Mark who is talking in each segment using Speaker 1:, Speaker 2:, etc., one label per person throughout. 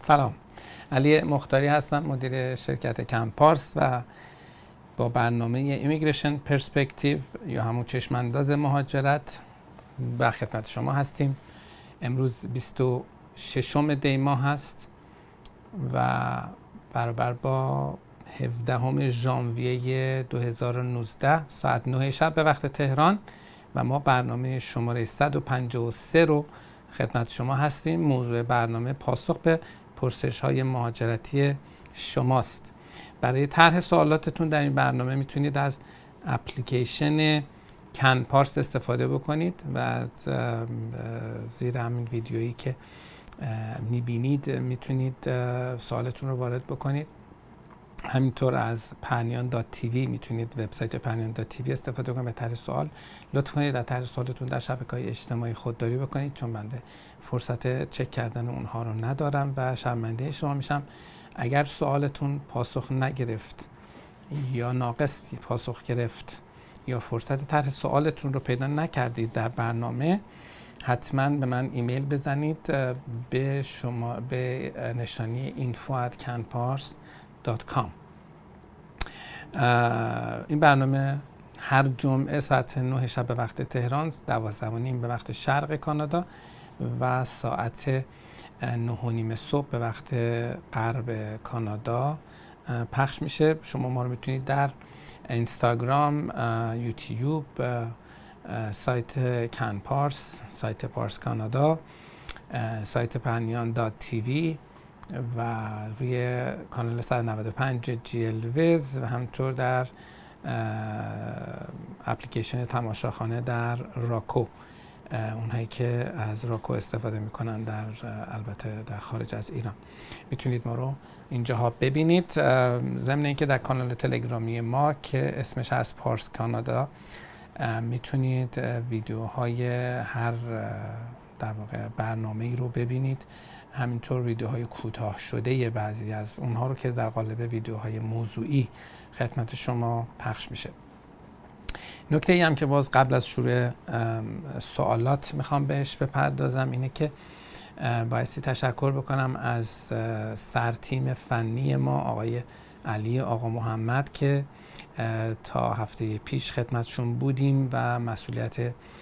Speaker 1: سلام، علی مختاری هستم، مدیر شرکت کمپارس و با برنامه ایمیگریشن پرسپکتیو یا همون چشمانداز مهاجرت به خدمت شما هستیم. امروز 26 دی ماه هست و برابر با 17 ژانویه 2019 ساعت 9 شب به وقت تهران و ما برنامه شماره 153 رو خدمت شما هستیم. موضوع برنامه پاسخ به پرسش‌های مهاجرتی شماست. برای طرح سوالاتتون در این برنامه میتونید از اپلیکیشن کنپارس استفاده بکنید و زیر همین ویدیویی که میبینید میتونید سوالتون رو وارد بکنید. همینطور از pernian.tv میتونید وبسایت pernian.tv استفاده کنید به طرح سوال. لطف کنید در طرح سوالتون در شبکه‌های اجتماعی خودداری بکنید، چون بنده فرصت چک کردن اونها رو ندارم و شرمنده شما میشم اگر سوالتون پاسخ نگرفت یا ناقص پاسخ گرفت یا فرصت طرح سوالتون رو پیدا نکردید در برنامه. حتما به من ایمیل بزنید به نشانی info@canpars.com. این برنامه هر جمعه ساعت 9 شب به وقت تهران، 12:30 به وقت شرق کانادا و ساعت 9:30 صبح به وقت غرب کانادا پخش میشه. شما ما رو میتونید در اینستاگرام، یوتیوب، سایت کنپارس، سایت پارس کانادا، سایت pernian.tv و روی کانال 195 GLViz و همینطور در اپلیکیشن تماشاخانه در راکو، اونهایی که از راکو استفاده میکنن البته در خارج از ایران میتونید ما رو اینجاها ببینید. ضمن اینکه در کانال تلگرامی ما که اسمش از پارس کانادا میتونید ویدیوهای هر در واقع برنامه‌ای رو ببینید، همینطور ویدیوهای کوتاه شده بعضی از اونها رو که در قالب ویدیوهای موضوعی خدمت شما پخش میشه. نکته ای هم که باز قبل از شروع سوالات میخوام بهش بپردازم اینه که بایستی تشکر بکنم از سرتیم فنی ما آقای علی آقا محمد که تا هفته پیش خدمتشون بودیم و مسئولیت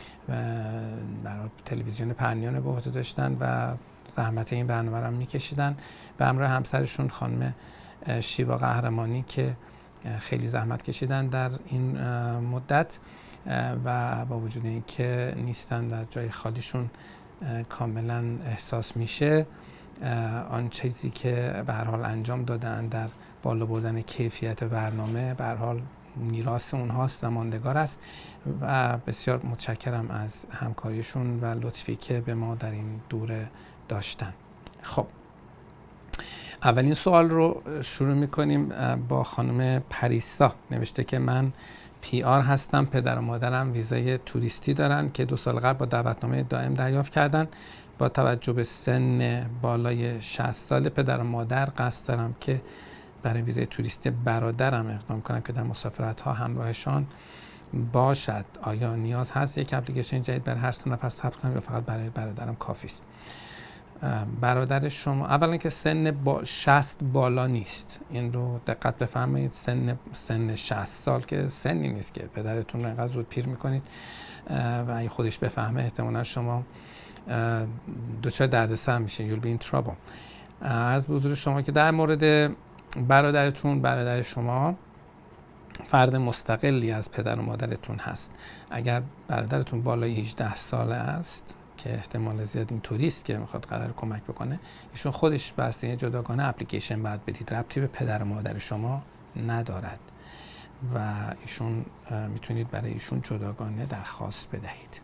Speaker 1: برای تلویزیون پرنیان به عهده داشتن و زحمت این برنامه رو میکشیدن به همراه همسرشون خانم شیوا قهرمانی که خیلی زحمت کشیدن در این مدت و با وجود اینکه نیستن و جای خالیشون کاملا احساس میشه، آن چیزی که به هر حال انجام دادن در بالا بردن کیفیت برنامه به هر حال میراث اونهاست و ماندگار است و بسیار متشکرم از همکاریشون و لطفی که به ما در این دوره داشتن. خب اولین سوال رو شروع میکنیم با خانم پریسا. نوشته که من PR هستم، پدر و مادرم ویزای توریستی دارن که 2 سال قبل با دعوتنامه دائم دریافت کردن. با توجه به سن بالای 60 سال پدر و مادر قصد دارم که برای ویزای توریستی برادرم اقدام کنم که در مسافرت ها همراهشان باشد. آیا نیاز هست یک اپلیکیشن جدید برای هر 3 نفر ثبت کنم یا فقط برای برادرم کافی است؟ برادر شما اولا که سن 60 بالا نیست، این رو دقت بفرمایید. سن 60 سال که سنی نیست که پدرتون رو اینقدر زود پیر میکنید و اگه خودش بفهمه احتمالا شما دچار دردسر میشین. you'll be in trouble. از حضور شما که در مورد برادر شما فرد مستقلی از پدر و مادرتون هست. اگر برادرتون بالای 18 ساله است که احتمال زیاد این توریست که میخواد قرار کمک بکنه، ایشون خودش بسته جداگانه اپلیکیشن باید بدید، ربطی به پدر و مادر شما ندارد و ایشون میتونید برای ایشون جداگانه درخواست بدهید.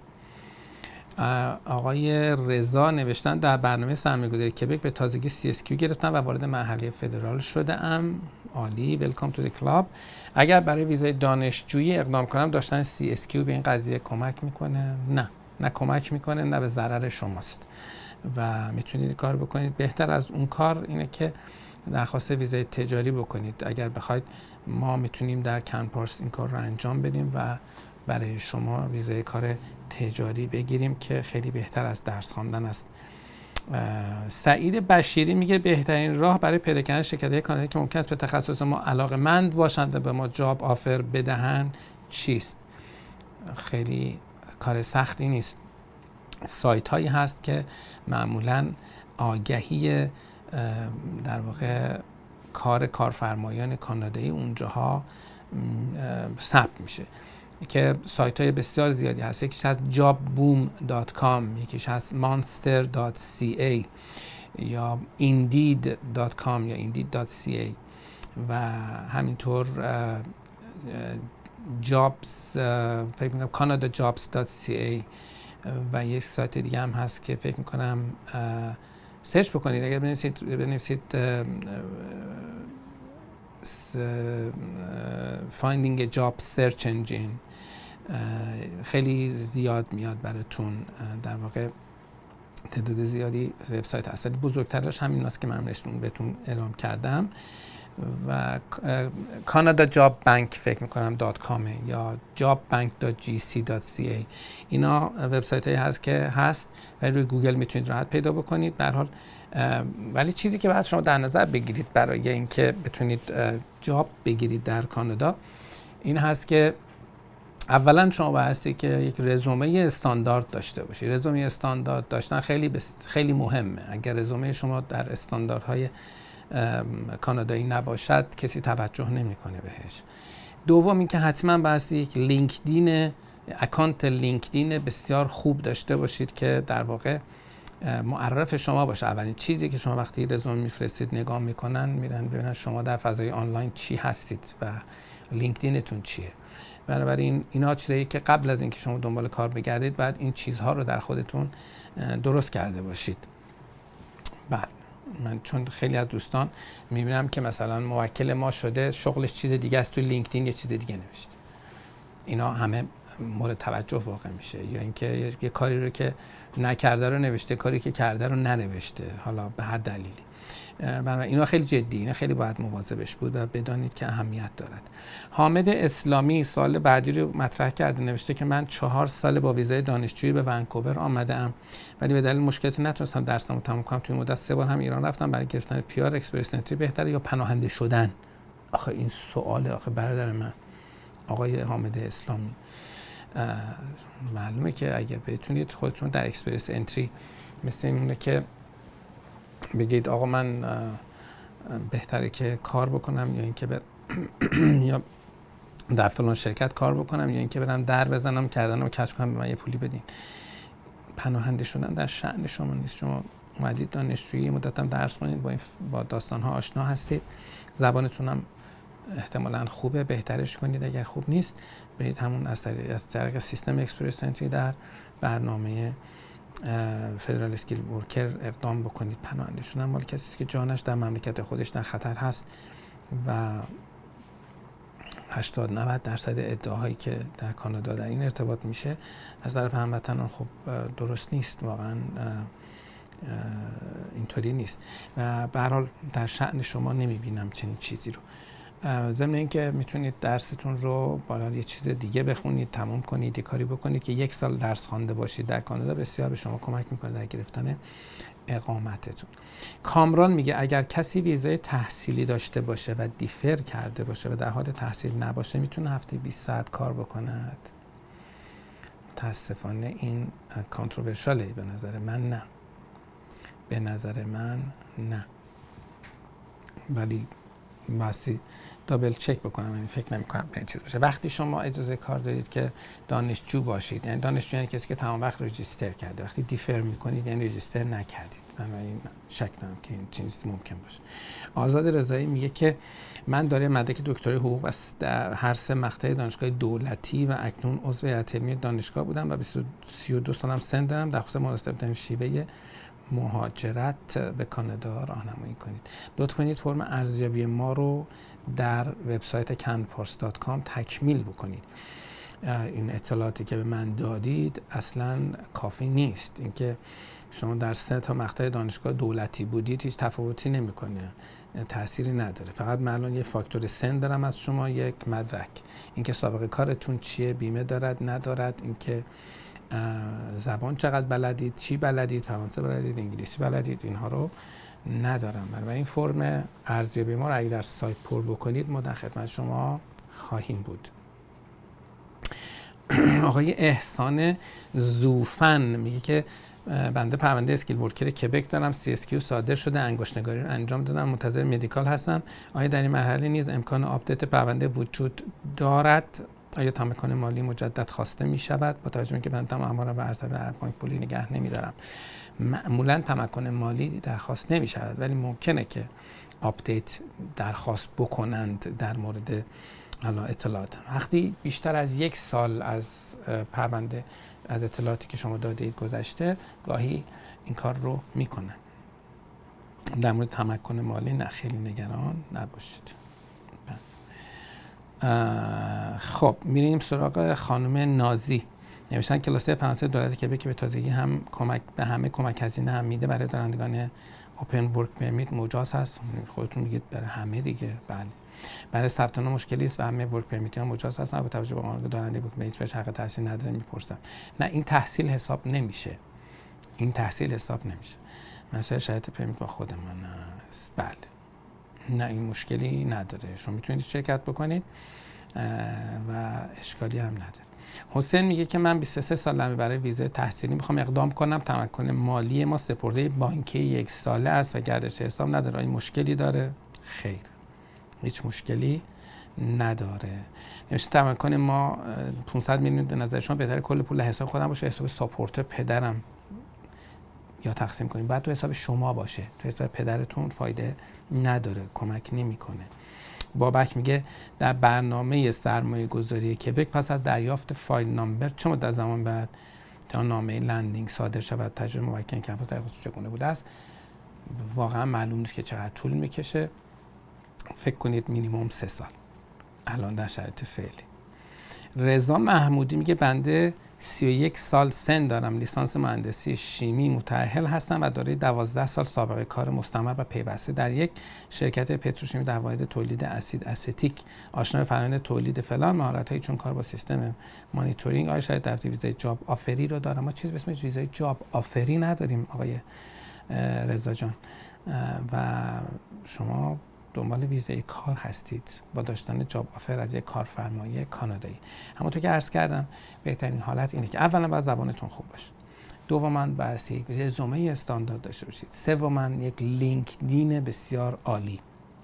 Speaker 1: آقای رضا نوشتن در برنامه سرمایه‌گذاری کبک به تازگی CSQ گرفتم و وارد مرحله فدرال شده ام. عالی، ویلکام تو دی کلاب. اگر برای ویزای دانشجویی اقدام کنم داشتن CSQ به این قضیه کمک میکنه؟ نه کمک میکنه، نه به ضرر شماست و میتونید کار بکنید. بهتر از اون کار اینه که درخواست ویزای تجاری بکنید. اگر بخواید ما میتونیم در کنپارس این کار رو انجام بدیم و برای شما ویزای کار تجاری بگیریم که خیلی بهتر از درس خواندن است سعید بشیری میگه بهترین راه برای پیدا کردن شرکت‌های کانادایی که ممکن است به تخصص ما علاقه‌مند باشند و به ما جاب آفر بدهند چیست؟ خیلی کار سختی نیست. سایت هایی هست که معمولاً آگهی در واقع کار کارفرمایان کانادایی اونجاها ثبت میشه که سایت های بسیار زیادی هست. یکیش هست jobboom.com، یکیش هست monster.ca یا indeed.com یا indeed.ca و همینطور jobs فکر میکنم canadajobs.ca و یک سایت دیگه هم هست که فکر میکنم سرچ بکنید، اگر بنویسید finding a job search engine خیلی زیاد میاد براتون. در واقع تعداد زیادی وبسایت هست، بزرگترش همین است که من بهتون اعلام کردم و کانادا جاب بانک فکر میکنم .com یا jobbank.gc.ca. اینا وبسایت هایی هست که هست و روی گوگل میتونید راحت پیدا بکنید. به هر حال ولی چیزی که باید شما در نظر بگیرید برای اینکه بتونید جاب بگیرید در کانادا این هست که اولا شما بایستی که یک رزومه استاندارد داشته باشید. رزومه استاندارد داشتن خیلی مهمه. اگر رزومه شما در استانداردهای کانادایی نباشد کسی توجه نمیکنه بهش. دوم اینکه حتما بایستی یک لینکدین، اکانت لینکدین بسیار خوب داشته باشید که در واقع معرف شما باشه. اولین چیزی که شما وقتی رزومه میفرستید نگاه میکنن، میرن ببینن شما در فضای آنلاین چی هستید و لینکدینتون چیه. بنابراین اینا چیزایی که قبل از اینکه شما دنبال کار بگردید باید این چیزها رو در خودتون درست کرده باشید. بله، من چون خیلی از دوستان میبینم که مثلا موکل ما شده شغلش چیز دیگه است، تو لینکدین یه چیز دیگه نوشته. اینا همه مورد توجه واقع میشه. یا اینکه یه کاری رو که نکرده رو نوشته، کاری که کرده رو ننوشته، حالا به هر دلیلی. بنابراین اینا خیلی جدی، اینا خیلی باید مواظبش بود و بدانید که اهمیت دارد. حامد اسلامی سوال بعدی رو مطرح کرده، نوشته که من 4 سال با ویزای دانشجویی به ونکوور آمده‌ام ولی به دلیل مشکلاتی نتونستم درسمو تموم کنم. توی مدت 3 بار هم ایران رفتم. برای گرفتن PR اکسپرس انتری بهتره یا پناهنده شدن؟ آخه این سواله آخه برادر من آقای حامد اسلامی. معلومه که اگر بتونید خودتون در اکسپرس انتری مثل اینه که بگید آقا من بهتره که کار بکنم یا اینکه یا در فلان شرکت کار بکنم یا اینکه برم در بزنم کردنم کج کنم به من یه پولی بدین. پناهنده شدن در شأن شما نیست. شما اومدید دانشجویی مدتم درس خوندید، با داستان‌ها آشنا هستید، زبانتون هم احتمالاً خوبه، بهترش کنید. اگر خوب نیست برید همون از طریق سیستم اکسپرس انتری در برنامه فدرال اسکیل ورکر اقدام بکنید. پناهنده شدن مال کسی است که جانش در مملکت خودش در خطر هست و 80-90% ادعاهایی که در کانادا در این ارتباط میشه از طرف هموطنان خب درست نیست، واقعا اینطوری نیست و به هر حال در شأن شما نمیبینم چنین چیزی رو. ضمن اینکه میتونید درستون رو بالا یه چیز دیگه بخونید، تموم کنید، یه کاری بکنید که 1 سال درس خوانده باشید در کانادا، بسیار به شما کمک میکنه در گرفتن اقامتتون. کامران میگه اگر کسی ویزای تحصیلی داشته باشه و دیفر کرده باشه و در حال تحصیل نباشه میتونه هفته 20 ساعت کار بکند؟ متاسفانه این کانتروورشاله. به نظر من نه، ولی باسی دابل چک بکنم. یعنی فکر نمی‌کنم این چیز باشه. وقتی شما اجازه کار دارید که دانشجو باشید، یعنی دانشجو یعنی کسی که تمام وقت رجیستر کرده. وقتی دیفر می‌کنید یعنی رجیستر نکردید. من شک دارم که این چیزی ممکن باشه. آزاد رضایی میگه که من دارم مدرک دکترای حقوق و هر 3 مقطع دانشگاه دولتی و اکنون عضو هیئت علمی دانشگاه بودم و 32 سالم سن دارم. در خصوص مناسب شیوه مهاجرت به کانادا راهنمایی کنید. لطف کنید فرم ارزیابی ما رو در وبسایت canpars.com تکمیل بکنید. این اطلاعاتی که به من دادید اصلاً کافی نیست. اینکه شما در 3 تا مقطع دانشگاه دولتی بودید هیچ تفاوتی نمیکنه، تأثیری نداره. فقط من الان یه فاکتور سن دارم از شما، یک مدرک، اینکه سابقه کارتون چیه، بیمه دارد ندارد، اینکه زبان چقدر بلدید، چی بلدید، فرانسه بلدید، انگلیسی بلدید، اینها رو ندارم. و این فرم ارزیابی ما رو اگه در سایت پر بکنید ما در خدمت شما خواهیم بود. آقای احسان زوفن میگه که بنده پرونده اسکیل ورکر کبک دارم، CSQ صادر شده، انگشت‌نگاری رو انجام دادم، منتظر مدیکال هستم. آیا در این مرحله نیز امکان آپدیت پرونده وجود دارد؟ آیا تمکن مالی مجدد خواسته می شود؟ با توجه به اینکه بنده اموال را به عرضه بانک پولی نگه نمی دارم. معمولا تمکن مالی درخواست نمی شود، ولی ممکنه که آپدیت درخواست بکنند در مورد اطلاعات. وقتی بیشتر از 1 سال از پرونده از اطلاعاتی که شما داده اید گذشته، گاهی این کار رو میکنن. در مورد تمکن مالی نه، خیلی نگران نباشید. خب میریم سراغ خانم نازی. نوشتن کلاسه فرانسه دولت کبک به تازگی هم به همه کمک هزینه هم میده برای دارندگان اوپن ورک پرمیت مجاز هست. خودتون میگید برای همه دیگه. بله. برای ثبت نام مشکلی است و همه ورک پرمیت ها مجاز هستن. با توجه به قانون دارنده ورک پرمیت حق تحصیل نداره. میپرسم نه، این تحصیل حساب نمیشه. این تحصیل حساب نمیشه. مسئله شرایط پرمیت با خودمان است. بله. نه، این مشکلی نداره. شما میتونید شرکت بکنید و اشکالی هم نداره. حسین میگه که من 23 سالمه، برای ویزای تحصیلی میخوام اقدام کنم. تمکن مالی ما سپرده بانکی 1 ساله است و گردش حساب نداره. این مشکلی داره؟ خیر، هیچ مشکلی نداره. نمیشه تمکن ما 500 میلیون به نظر شما بهتره کل پول حساب خودم باشه، حساب ساپورت پدرم یا تقسیم کنیم؟ بعد تو حساب شما باشه، تو حساب پدرتون فایده نداره، کمک نمیکنه. بابک میگه در برنامه سرمایه گذاری کبک پس از دریافت فایل نامبر چه مدت زمان بعد تا نامه لندینگ صادر شود؟ تجربه موکل کمپاس درخواست چگونه بوده است؟ واقعا معلوم نیست که چقدر طول میکشه. فکر کنید مینیمم 3 سال الان در شرایط فعلی. رضا محمودی میگه بنده 31 سال سن دارم، لیسانس مهندسی شیمی متأهل هستم و دارای 12 سال سابقه کار مستمر و پیوسته در یک شرکت پتروشیمی در واحد تولید اسید استیک. آشنا به فرآیند تولید فلان، مهارت‌هایی چون کار با سیستم مانیتورینگ. آیا شاید دفتر ویزای جاب آفری رو دارم؟ ما چیز به اسم ویزای جاب آفری نداریم آقای رضا جان، و شما دنبال ویزای کار هستید با داشتن جاب آفر از یک کارفرمای کانادایی. همونطور که عرض کردم بهترین حالت اینه که اولا باید زبانتون خوب باشه، دوما باید یک رزومه استاندارد داشته باشید، سوما یک لینکدین بسیار عالی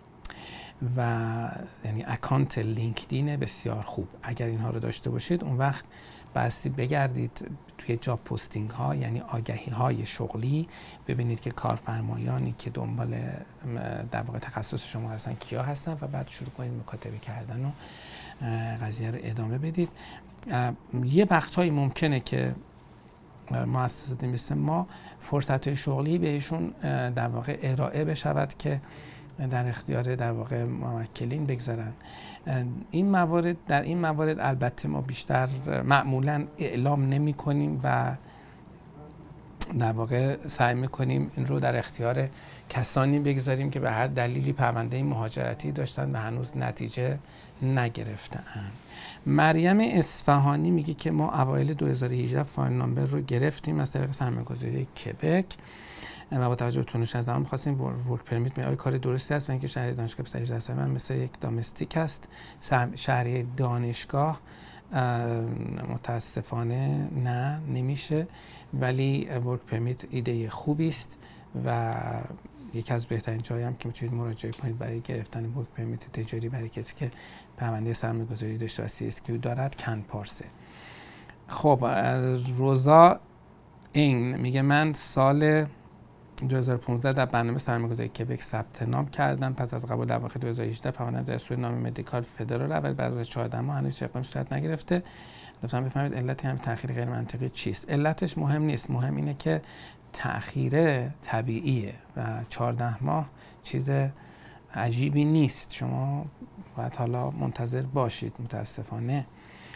Speaker 1: و یعنی اکانت لینکدین بسیار خوب. اگر اینها رو داشته باشید اون وقت بایستی بگردید توی جاب پستینگ ها، یعنی آگهی های شغلی، ببینید که کارفرمایانی که دنبال در واقع تخصص شما هستن کیا هستن و بعد شروع کنید مکاتبه کردن و قضیه رو ادامه بدید. یه وقتایی ممکنه که مؤسساتی مثل ما فرصت شغلی بهشون در واقع ارائه بشود که در اختیار در واقع موکلین بگذارن. در این موارد البته ما بیشتر معمولا اعلام نمی کنیم و در واقع سعی میکنیم این رو در اختیار کسانی بگذاریم که به هر دلیلی پرونده مهاجرتی داشتن و هنوز نتیجه نگرفتن. مریم اصفهانی میگه که ما اوایل 2018 فایل نامبر رو گرفتیم از طریق سرمایه‌گذاری کبک و با توجه به تونش از زمان می‌خواستیم ورک پرمیت آیا کار درستی است و اینکه شهری دانشگاه 18 سال من مثل یک دامستیک است. شهری دانشگاه متاسفانه نه، نمیشه، ولی ورک پرمیت ایده خوبی است و یکی از بهترین جایی هم که میتونید مراجعه کنید برای گرفتن ورک پرمیت تجاری برای کسی که پرونده سرمایه‌گذاری داشته و CSQ دارد کنپارسه. خب روزا این میگه من سال 2015 در برنامه سرمایه‌گذاری کبک ثبت نام کردم. پس از قبول در واقع 2018 پرونده‌ام در سوی نام مدیکال فدرال ولی بعد از 14 ماه هنوز اقدام صورت نگرفته. لطفاً بفرمایید علت همین تأخیر غیر منطقی چیست؟ علتش مهم نیست، مهم اینه که تأخیر طبیعیه و 14 ماه چیز عجیبی نیست. شما باید حالا منتظر باشید. متاسفانه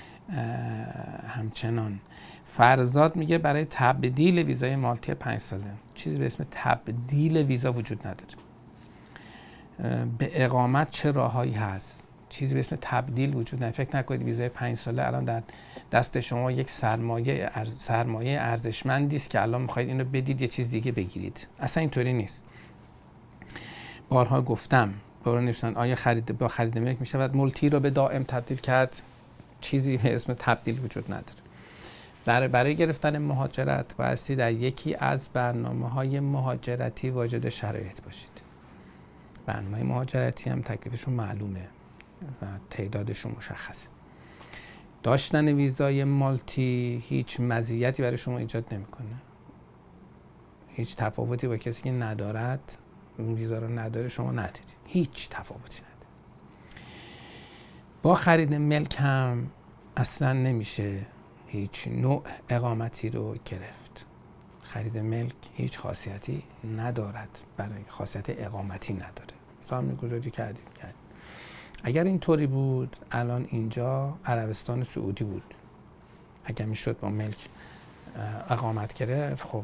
Speaker 1: همچنان. فرزاد میگه برای تبدیل ویزای مالتی 5 ساله چیزی به اسم تبدیل ویزا وجود نداره. به اقامت چه راههایی هست؟ چیزی به اسم تبدیل وجود نداره. فکر نکنید ویزای 5 ساله الان در دست شما یک سرمایه ارزشمندی است که الان میخواید اینو بدید یه چیز دیگه بگیرید. اصلا اینطوری نیست. بارها گفتم، بارها نوشتن آیا با خرید ملک میشود مولتی رو به دائم تبدیل کرد؟ چیزی به اسم تبدیل وجود نداره. برای گرفتن مهاجرت بایستی در یکی از برنامه‌های مهاجرتی واجد شرایط باشید. برنامه مهاجرتی هم تکلیفشون معلومه و تعدادشون مشخصه. داشتن ویزای مالتی هیچ مزیتی برای شما ایجاد نمیکنه. هیچ تفاوتی با کسی که ندارد، اون ویزا رو نداره، شما ندارید. هیچ تفاوتی نداره. با خرید ملک هم اصلا نمیشه هیچ نوع اقامتی رو گرفت. خرید ملک هیچ خاصیتی ندارد، برای خاصیت اقامتی نداره. سرمایه گذاری کردیم. اگر اینطوری بود الان اینجا عربستان سعودی بود. اگر میشد با ملک اقامت گرفت، خب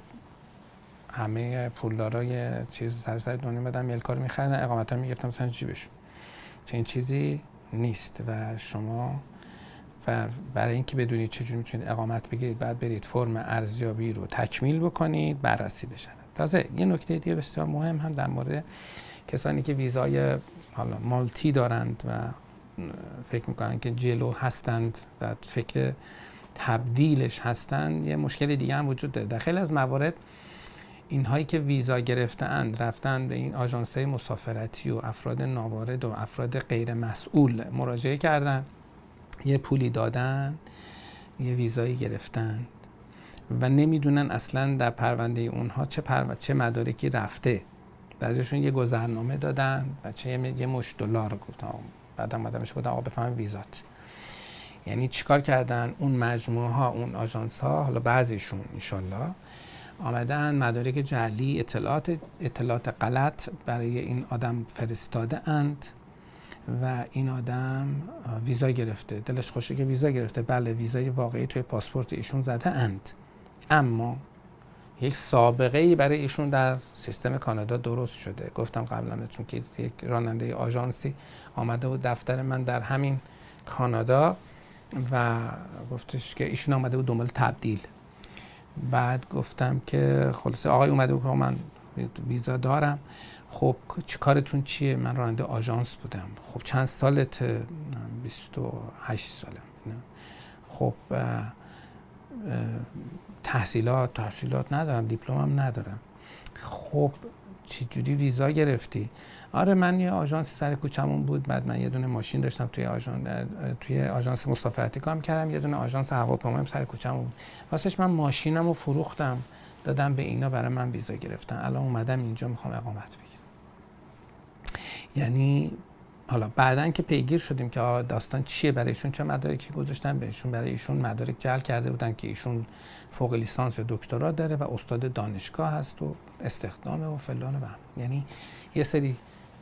Speaker 1: همه پولدارای چیز سر دنیا بدن ملکا رو می‌خریدن، اقامت‌ها می‌گرفتن مثلا جیبشون. چنین چیزی نیست و شما برای اینکه بدونید چجوری میتونید اقامت بگیرید بعد برید فرم ارزیابی رو تکمیل بکنید، بررسی بشه. تازه یه نکته دیگه بسیار مهم هم در مورد کسانی که ویزای حالا مالتی دارند و فکر میکنن که جلو هستند و فکر تبدیلش هستند، یه مشکل دیگه هم وجود داره. در خیلی از موارد اینهایی که ویزا گرفته‌اند رفتن به این آژانس‌های مسافرتی و افراد ناوارد و افراد غیر مسئول مراجعه کردن، یه پولی دادن، یه ویزایی گرفتن و نمیدونن اصلا در پرونده اونها چه مدارکی رفته. بعضیشون یه گذرنامه دادن، بچه یه مش دلار گفتن، بعدم آدمش گفتن آقا بفهم ویزات. یعنی چیکار کردن؟ اون مجموعه ها، اون آژانس ها، حالا بعضیشون انشالله آمدن مدارک جعلی، اطلاعات غلط برای این آدم فرستاده اند و این آدم ویزا گرفته، دلش خوشه که ویزا گرفته. بله، ویزای واقعی توی پاسپورت ایشون زده اند، اما یک سابقه ای برای ایشون در سیستم کانادا درست شده. گفتم قبلا بهتون که یک راننده آژانسی آمده بود دفتر من در همین کانادا و گفتش که ایشون آمده بود دنبال تبدیل. بعد گفتم که خلاصه آقای اومده بود که من ویزا دارم. خب کارتون چیه؟ من راننده آژانس بودم. خب چند سالت؟ 28 سالم. خب تحصیلات ندارم، دیپلمم ندارم. خب چجوری ویزا گرفتی؟ آره من یه آژانس سر کوچمون بود، بعد من یه دونه ماشین داشتم توی آژانس مسافرتی کار کردم، یه دونه آژانس هواپیمایم سر کوچمون بود. واسش من ماشینمو فروختم، دادم به اینا، برای من ویزا گرفتن. الان اومدم اینجا میخوام اقامت بگیرم. یعنی حالا بعدن که پیگیر شدیم که داستان چیه، برای ایشون چه مدارکی گذاشتن بهشون، برای ایشون مدارک جعل کرده بودن که ایشون فوق لیسانس یا دکترا داره و استاد دانشگاه هست و استخدامه و فلان و یعنی یه سری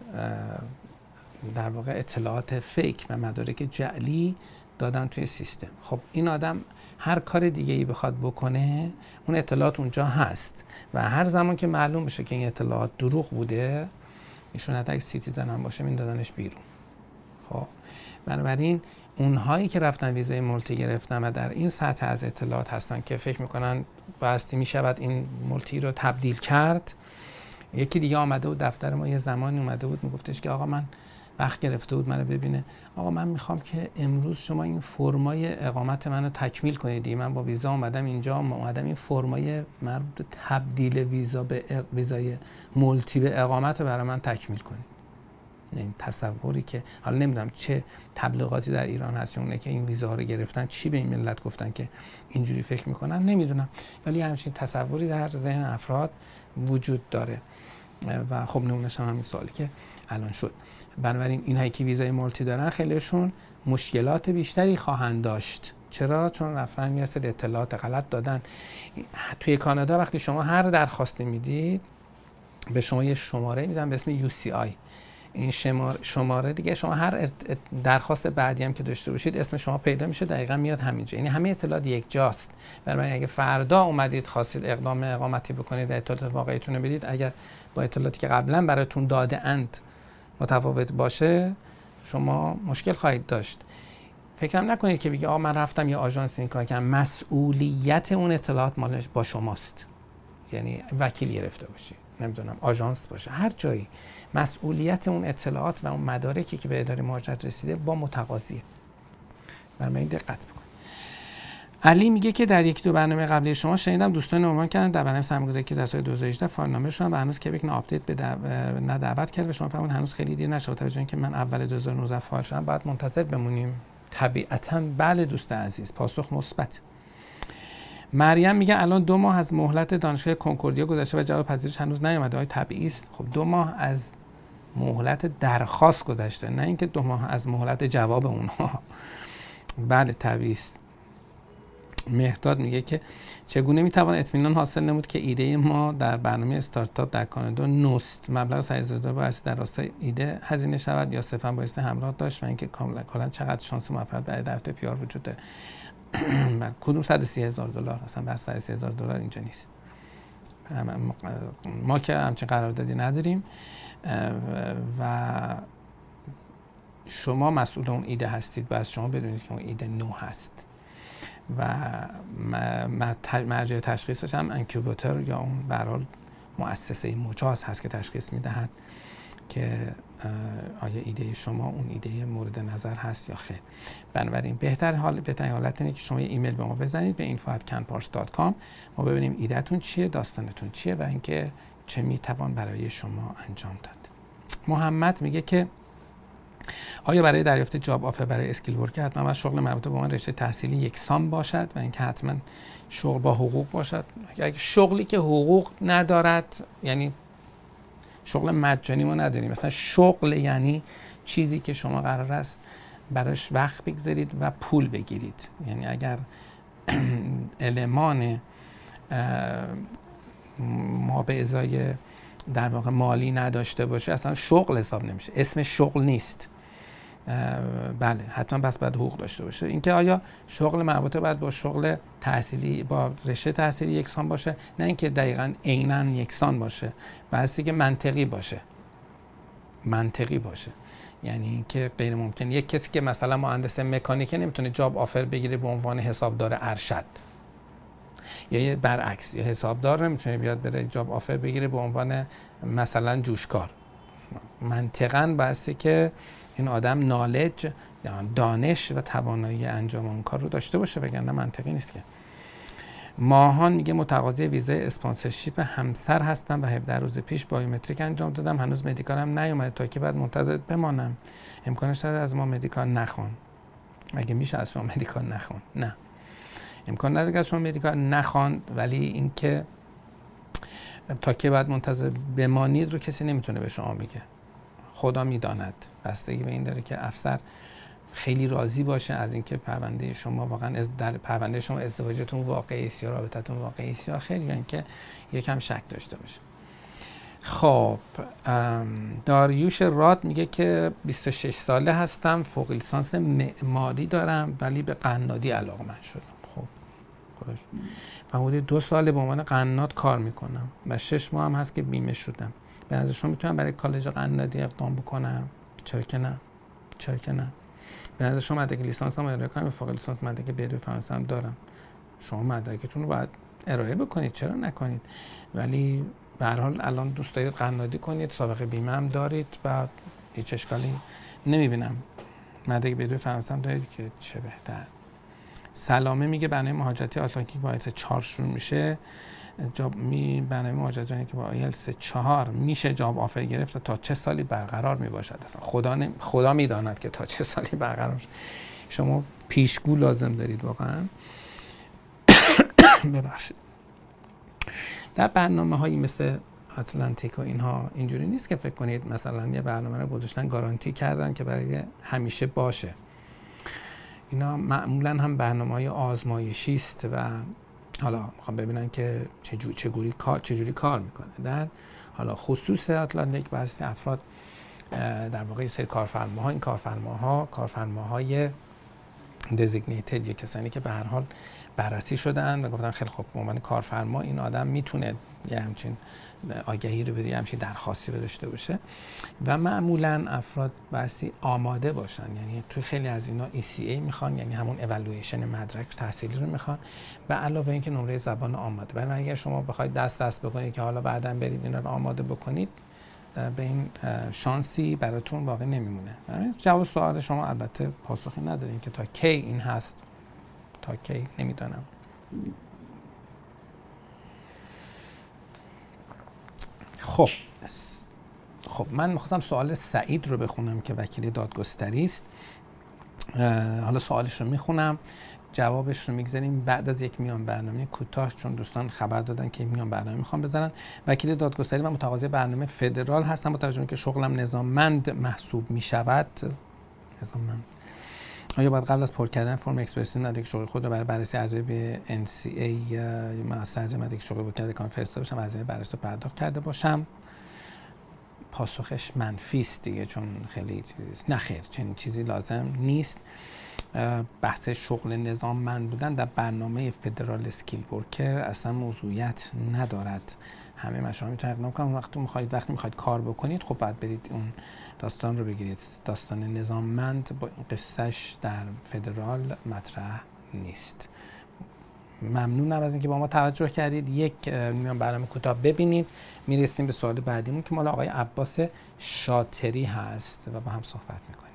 Speaker 1: در واقع اطلاعات فیک و مدارک جعلی دادن توی سیستم. خب این آدم هر کار دیگه ای بخواد بکنه اون اطلاعات اونجا هست و هر زمان که معلوم بشه که این اطلاعات دروغ بوده، ایشون حتی اگه سیتیزن هم باشه میندازنش بیرون. خب بنابراین اونهایی که رفتن ویزای مولتی گرفتن و در این سطح از اطلاعات هستن که فکر میکنن بایستی میشود این مولتی رو تبدیل کرد. یکی دیگه آمده بود دفتر ما، یه زمانی اومده بود میگفتش که آقا من وقت گرفته بود منو ببینه، آقا من میخوام که امروز شما این فرمای اقامت منو تکمیل کنید. من با ویزا اومدم اینجا، اومدم این فرمای مربوط به تبدیل ویزا به ویزای مولتی به اقامت رو برای من تکمیل کنید. این تصوری که حالا نمیدونم چه تبلیغاتی در ایران هست اونه که این ویزاها رو گرفتن چی به این ملت گفتن که اینجوری فکر میکنن نمیدونم، ولی همچین تصوری در ذهن افراد وجود داره و خب نمونهش هم همین سوالی که الان شد. بنابراین اینهایی که ویزای مولتی دارن خیلیشون مشکلات بیشتری خواهند داشت. چرا؟ چون رفتن یه سری اطلاعات غلط دادن. توی کانادا وقتی شما هر درخواستی میدید به شما یه شماره میدن به اسم UCI. این شماره دیگه شما هر درخواست بعدی هم که داشته باشید اسم شما پیدا میشه، دقیقاً میاد همینجا. یعنی همه اطلاعات یک جاست. بنابراین اگه فردا اومدید خواستید اقدام اقامتی بکنید و اطلاعات واقعیتون رو بدید، اگر با اطلاعاتی که قبلا براتون داده اند متفاوت باشه، شما مشکل خواهید داشت. فکرم نکنید که بگی من رفتم یه آژانس این کار کردم، مسئولیت اون اطلاعات مالش با شماست. یعنی وکیل گرفته باشی، نمیدونم آژانس باشه، هر جایی مسئولیت اون اطلاعات و اون مدارکی که به اداره مهاجرت رسیده با متقاضیه. برای این دقت بکن. علی میگه که در یکی دو برنامه قبلی شما شنیدم دوستان عنوان کردن در برنامه سرمایه‌گذاری که در سال 2018 فایل‌نامه شدن و هنوز کبک آپدیت به دعوت کرد و شما فرمودن هنوز خیلی دیر نشد. توجه اینکه من اول 2019 فایل شدم، باید منتظر بمونیم. طبیعتاً بله دوست عزیز، پاسخ مثبت. مریم میگه الان 2 ماه از مهلت دانشگاه کنکوردیا گذشته و جواب پذیرش هنوز نیامده. آیا طبیعی است؟ خب 2 ماه از مهلت درخواست گذشته، نه اینکه 2 ماه از مهلت جواب اونها. بله طبیعی است. مهداد میگه که چگونه میتوان اطمینان حاصل نمود که ایده ما در برنامه استارتاپ در کانادا نوست، مبلغ $100,000 باید در راستای ایده هزینه شود یا صرفا بایستی همراه داشت و اینکه کاملا چقدر شانس موفقیت برای دفعه پیار وجود داره. کدوم $130,000 اصلا بس $130,000 اینجا نیست. ما که همچین قراردادی نداریم و شما مسئول اون ایده هستید. باید شما بدونید که اون ایده نو هست و مرجع تشخیصش هم انکیوباتور یا اون به هر حال مؤسسه مجاز هست که تشخیص میدهد که آیا ایده شما اون ایده مورد نظر هست یا خیر. بنابراین بهترین حالت اینه که شما یه ایمیل به ما بزنید به info@canpars.com، ما ببینیم ایدهتون چیه، داستانتون چیه و اینکه چه میتوان برای شما انجام داد. محمد میگه که آیا برای دریافت جاب آفر برای اسکیل ورک حتما باید شغل مربوطه به اون رشته تحصیلی یکسان باشد و اینکه حتما شغل با حقوق باشد؟ اگه شغلی که حقوق ندارد، یعنی شغل مجانی ما نداریم. مثلا شغل یعنی چیزی که شما قرار است براش وقت بگذارید و پول بگیرید. یعنی اگر المان ما به ازای در واقع مالی نداشته باشه اصلا شغل حساب نمیشه، اسم شغل نیست. بله حتما بس باید حقوق داشته باشه. اینکه آیا شغل مربوطه باید با شغل تحصیلی با رشته تحصیلی یکسان باشه، نه اینکه دقیقاً عیناً یکسان باشه، بحثی که منطقی باشه. یعنی اینکه غیر ممکن یک کسی که مثلا مهندس مکانیک نمیتونه جاب آفر بگیره به عنوان حسابدار ارشد، یا برعکس یا حسابدار نمیتونه بیاد بره جاب آفر بگیره به عنوان مثلا جوشکار. منطقاً بحثی که این آدم نالج یا دانش و توانایی انجام اون کار رو داشته باشه، وگرنه منطقی نیست که. ماهان میگه متقاضی ویزای اسپانسرشیپ همسر هستم و 17 روز پیش بایومتریک انجام دادم، هنوز مدیکالم نیومده، تا که بعد منتظر بمانم. امکانش داره از ما مدیکال نخوان؟ مگه میشه از شما مدیکال نخوان؟ نه، امکان نداره از شما مدیکال نخوان، ولی اینکه تا که بعد منتظر بمانید رو کسی نمیتونه به شما بگه. خدا میداند. بستگی به این داره که افسر خیلی راضی باشه از اینکه پرونده شما واقعا در پرونده شما ازدواجتون واقعی است یا رابطتون واقعی است یا خیر، یا اینکه یکم شک داشته باشه. خب داریوش راد میگه که 26 ساله هستم، فوق لیسانس معماری دارم ولی به قنادی علاقه‌مند شدم. خب خودش و حدود 2 سال به عنوان قناد کار میکنم و 6 ماه هم هست که بیمه شدم. به نظر شما میتونم برای کالج قنادی اقدام بکنم؟ چرا که نه؟ به نظر شما مدرک لیسانس هم ارائه کنم؟ فوق لیسانس مدرک B2 فرانسه هم دارم. شما مدرکتون رو باید ارائه بکنید، چرا نکنید؟ ولی به هر حال الان دوست دارید قنادی کنید، سابقه بیمه هم دارید و هیچ اشکالی نمیبینم. مدرک B2 فرانسه هم دارید که چه بهتر. سلامه میگه برنامه مهاجرتی آتلانتیک با ایلتس 4 شروع میشه. برنامه مهاجرتی که با ایلتس 4 میشه جاب آفر گرفت، تا چه سالی برقرار میباشد؟ اصلا خدا میداند که تا چه سالی برقرار میشه. شما پیشگو لازم دارید واقعا. ببخشید. در برنامه هایی مثل آتلانتیک و اینها اینجوری نیست که فکر کنید مثلا یه برنامه رو گذاشتن گارانتی کردن که برای همیشه باشه. اینا معمولا هم برنامه‌های آزمایشی است و حالا میخوام ببینن که چجوری کار میکنه. در حالا خصوص آتلانتیک بعضی افراد در واقع سری کارفرماها، این کارفرماهای designated یا کسانی که به هر حال بررسی شدن و گفتن خیلی خوب به عنوان کارفرما این آدم میتونه یه همچین آگهی رو بده، یه همچین درخواستی رو داشته باشه و معمولا افراد بایستی آماده باشن. یعنی توی خیلی از اینا ECA میخوان، یعنی همون اِوالویشن مدرک تحصیلی رو میخوان و علاوه اینکه نمره زبان آماده. ولی اگر شما بخواید دست بکنید که حالا بعداً برید اینا رو آماده بکنید، به این شانسی براتون واقع نمیمونه. جواب سوال شما البته پاسخی نداریم که تا کی این هست، تا کی نمیدانم. خب من می‌خواستم سوال سعید رو بخونم که وکیل دادگستری است. حالا سوالش رو میخونم، جوابش رو میگذاریم بعد از یک میان برنامه کوتاه، چون دوستان خبر دادن که میان برنامه میخوام بزنن. وکیل دادگستری و متقاضی برنامه فدرال هستم. با توجه به اینکه شغلم نظاممند محسوب میشود، نظاممند آیا باید قبل از پر کردن فرم اکسپرسی مدرک شغل خود رو برای بررسی ارزیابی به NCA یا مسترجع مدرک شغل وکالت کار فرستاده باشم و هزینه بررسی رو پرداخت کرده باشم؟ پاسخش منفی است دیگه، چون خیلی چیز نخیر، چنین چیزی لازم نیست. بحث شغل نظاممند بودن در برنامه فدرال اسکیل ورکر اصلا موضوعیت ندارد. همه مشاغل میتونن اقدام کنن. وقتی میخواید کار بکنید، خب باید برید اون داستان رو بگیرید. داستان نظاممند با این قصهش در فدرال مطرح نیست. ممنونم از اینکه با ما توجه کردید. یک میان برنامه کوتاه ببینید، میرسیم به سوال بعدیمون که مال آقای عباس شاطری هست و با هم صحبت میکنیم.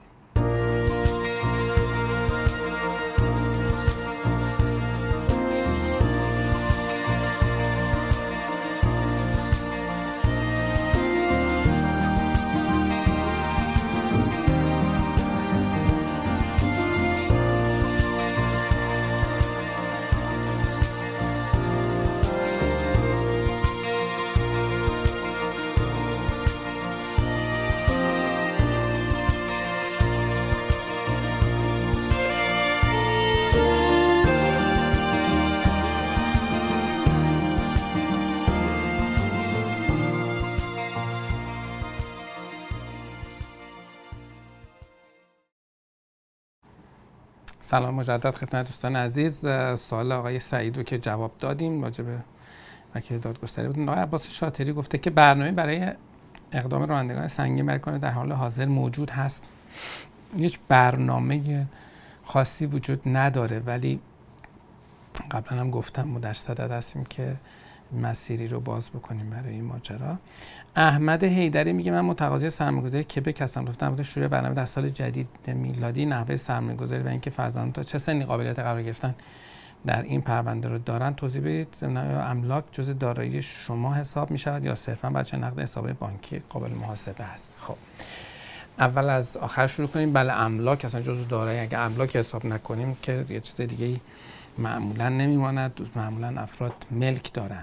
Speaker 1: سلام مجدد خدمت دوستان عزیز. سوال آقای سعید رو که جواب دادیم راجع به وکیل دادگستری بود. آقای عباس شاطری گفته که برنامه برای اقدام رانندگان سنگین بر کار در حال حاضر موجود هست. هیچ برنامه خاصی وجود نداره، ولی قبلا هم گفتم ما در صدد هستیم که مسیری رو باز بکنیم برای این ماجرا. احمد حیدری میگه من متقاضی سرمایه‌گذاری کبک هستم. گفتم بوده شروع برنامه در سال جدید میلادی، نحوه سرمایه‌گذاری و اینکه فرزندان چه سنی قابلیت قرار گرفتن در این پرونده رو دارن توضیح بدید. املاک جزء دارایی شما حساب میشود یا صرفا بچه نقد حساب بانکی قابل محاسبه است؟ خب اول از آخر شروع کنیم. بله، املاک اصلا جزء دارایی. اگه املاک حساب نکنیم که یه چیز دیگه معمولا نمیماند. معمولا افراد ملک دارن.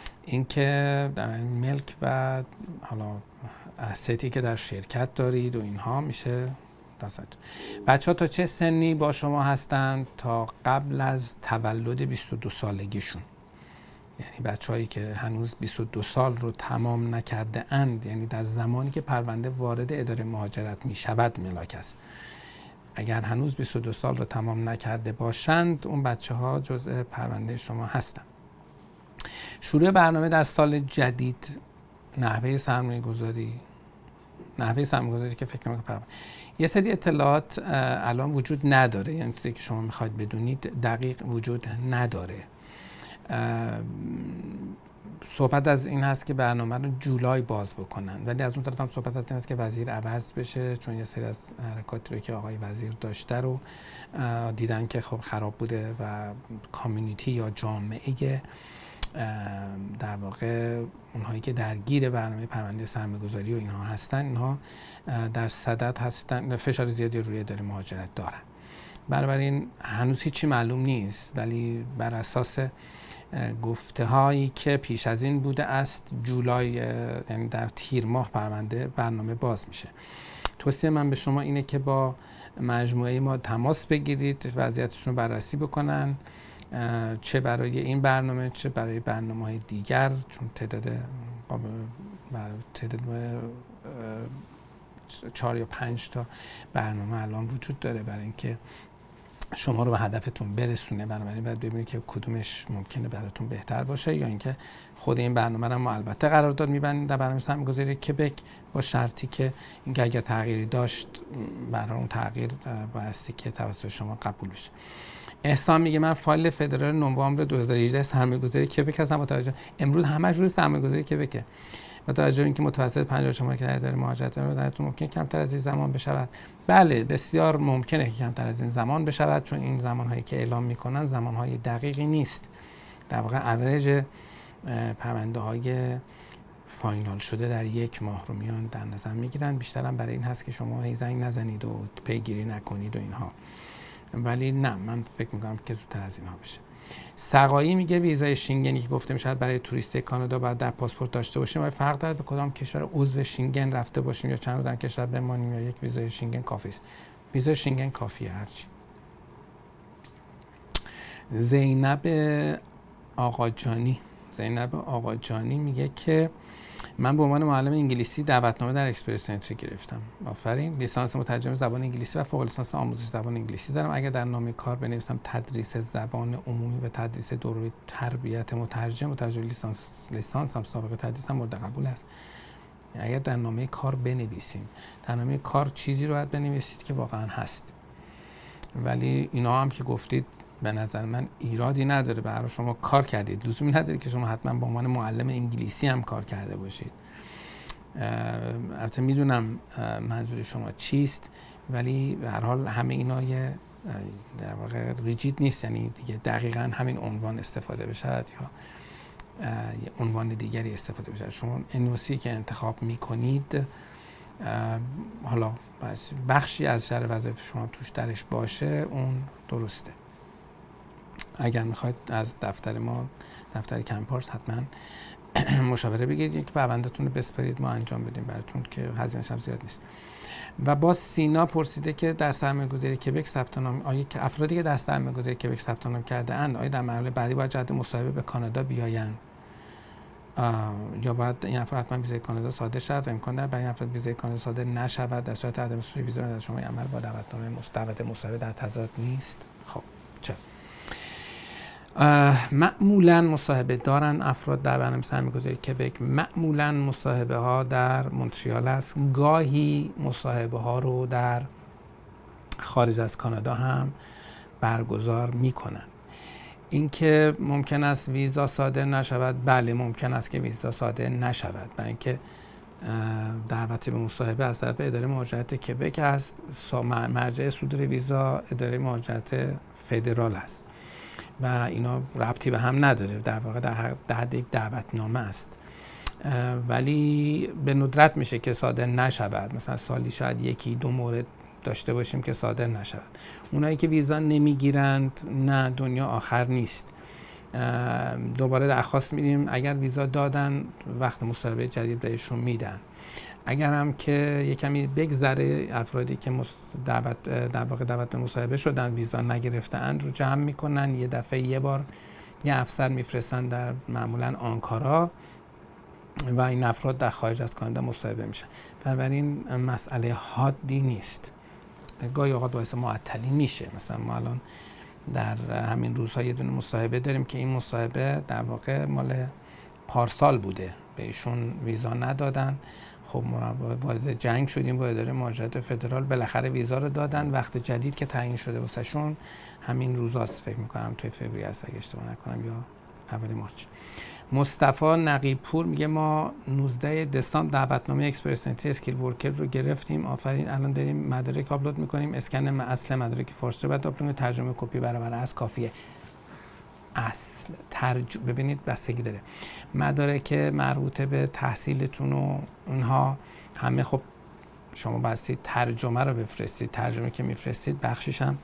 Speaker 1: اینکه در ملک و حالا استی که در شرکت دارید و اینها میشه داستان. بچه‌ها تا چه سنی با شما هستند؟ تا قبل از تولد 22 سالگیشون. یعنی بچه‌هایی که هنوز 22 سال رو تمام نکرده اند، یعنی در زمانی که پرونده وارد اداره مهاجرت می شود ملاک است. اگر هنوز 22 سال رو تمام نکرده باشند، اون بچه‌ها جزء پرونده شما هستند. شروع برنامه در سال جدید، نحوه سرمایه گذاری که فکر نمی‌کنم یه سری اطلاعات الان وجود نداره، یعنی چیزی که شما میخواید بدونید دقیق وجود نداره. صحبت از این هست که برنامه رو جولای باز بکنن، ولی از اون طرف هم صحبت از این هست که وزیر عوض بشه، چون یه سری از حرکاتی رو که آقای وزیر داشته رو دیدن که خب خراب بوده و کامیونیتی یا جامعه در واقع اونهایی که درگیر برنامه پرونده سرمایه‌گذاری و اینها هستن، اینها در صدد هستن، فشار زیادی روی اداره مهاجرت دارن. بنابراین هنوز هیچی معلوم نیست، ولی بر اساس گفته هایی که پیش از این بوده است جولای، یعنی در تیر ماه برنامه باز میشه. توصیه من به شما اینه که با مجموعه ما تماس بگیرید، وضعیتشون رو بررسی بکنن، چه برای این برنامه چه برای برنامه‌های دیگر، چون تعداد 4 یا 5 تا برنامه الان وجود داره برای اینکه شما رو به هدفتون برسونه. بنابراین باید ببینید که کدومش ممکنه براتون بهتر باشه، یا اینکه خود این برنامه رو ما البته قرارداد می‌بندیم در برنامه سرمایه‌گذاری کبک با شرطی که اینکه اگر تغییری داشت برای اون تغییر بایستی که توسط شما قبول بشه. احسان میگه من فایل فدرال نوامبر 2018 سرمایه‌گذاری کبک هستم. با توجه امروز همش روی سرمایه‌گذاری کبکه، با توجه به اینکه متوسط 50 شما که اداره مهاجرت رو درتون ممکن کمتر از این زمان بشود. بله بسیار ممکنه که کمتر از این زمان بشود، چون این زمان‌هایی که اعلام می‌کنن زمان‌های دقیقی نیست. در واقع اوریج پرونده‌های فاینال شده در یک ماه رو میان در نظر میگیرن. بیشتر هم برای این هست که شما هی زنگ نزنید و پیگیری نکنید و اینها. ولی نه، من فکر می‌کنم که زودتر از اینها بشه. سقایی میگه ویزای شینگنی که گفته میشه برای توریست کانادا باید در پاسپورت داشته باشیم. و فرق داره به کدام کشور عضو شینگن رفته باشیم یا چند روز در کشور بمانیم، یا یک ویزای شینگن کافی است. ویزای شینگن کافیه هرچی. زینب آقاجانی میگه که من به عنوان معلم انگلیسی دعوتنامه در اکسپرس انتری گرفتم. آفرین. لیسانس مترجم زبان انگلیسی و فوق لیسانس آموزش زبان انگلیسی دارم. اگر در نامه کار بنویسم تدریس زبان عمومی و تدریس دوره تربیت مترجم و تجربه لیسانس هم سابقه تدریسم مورد قبول است. اگر در نامه کار بنویسیم، در نامه کار چیزی رو باید بنویسید که واقعا هست. ولی اینا هم که گفتید به نظر من ایرادی نداره، برای شما کار کردید، لزومی نداره که شما حتما به عنوان معلم انگلیسی هم کار کرده باشید. البته میدونم منظور شما چیست، ولی به هر حال همه اینا در واقع ریجید نیست، یعنی دیگه دقیقاً همین عنوان استفاده بشه یا یه عنوان دیگری استفاده بشه. شما NOC که انتخاب میکنید، حالا بخشی از شرح وظایف شما توش درش باشه، اون درسته. اگر میخواید از دفتر ما، دفتر کمپارس، حتما مشاوره بگیرید، یک پروندهتون رو بسپارید ما انجام بدیم براتون که هزینه‌اش هم زیاد نیست. و با سینا پرسیده که در سرمایه‌گذاری کبک ثبت نام، آیا که افرادی که در سرمایه‌گذاری کبک ثبت نام کرده اند آیا در مرحله بعدی باید جهت مصاحبه به کانادا بیایند، یا باید این افراد حتما ویزای کانادا صادر شود و امکان دارد برای این افراد ویزای کانادا صادر نشود در صورت عدم صدور ویزا از شما عمل با دعوت مصاحبه در تضاد نیست؟ خب چه معمولا مصاحبه دارن افراد در برنامه سرمایه‌گذاری کبک. معمولا مصاحبه ها در مونتریال است، گاهی مصاحبه ها رو در خارج از کانادا هم برگزار میکنن. اینکه ممکن است ویزا صادر نشود، بله ممکن است که ویزا صادر نشود، برای اینکه دعوت به مصاحبه از طرف اداره مهاجرت کبک است. مرجع صدور ویزا اداره مهاجرت فدرال است و اینا ربطی به هم نداره، در واقع در حد یک دعوتنامه است. ولی به ندرت میشه که صادر نشود، مثلا سالی شاید یکی دو مورد داشته باشیم که صادر نشود. اونایی که ویزا نمیگیرند، نه دنیا آخر نیست، دوباره درخواست میدیم. اگر ویزا دادن وقت مصاحبه جدید بهشون میدن. اگر هم که یک کمی بگذره، افرادی که دعوت به مصاحبه شدن ویزا نگرفتند رو جمع میکنن، یه دفعه یه بار یه افسر میفرستن در معمولا آنکارا و این افراد در خارج از کانادا مصاحبه میشن. بنابراین مسئله حادی نیست، گاهی اوقات باعث معطلی میشه. مثلا ما الان در همین روزها یه دونه مصاحبه داریم که این مصاحبه در واقع مال پارسال بوده، به ایشون ویزا ندادن. خب ما وارد جنگ شدیم با اداره مهاجرت فدرال، بالاخره ویزا رو دادن. وقت جدید که تعیین شده واسهشون همین روزاست، فکر میکنم توی فوریه است اگه اشتباه نکنم، یا اول مارچ. مصطفی نقیب‌پور میگه ما 19 دسامبر دعوتنامه اکسپرس انتری اسکیل ورکر رو گرفتیم. آفرین. الان داریم مدارک آپلود میکنیم. اسکن اصل مدارک فارسی رو بعد آپلود کنیم، ترجمه کپی برابر از کافیه. اصل ببینید بستگی داره. مدارک مربوطه به تحصیلتون و اونها همه، خب شما بایستی ترجمه رو بفرستید. ترجمه که میفرستید بخشش هم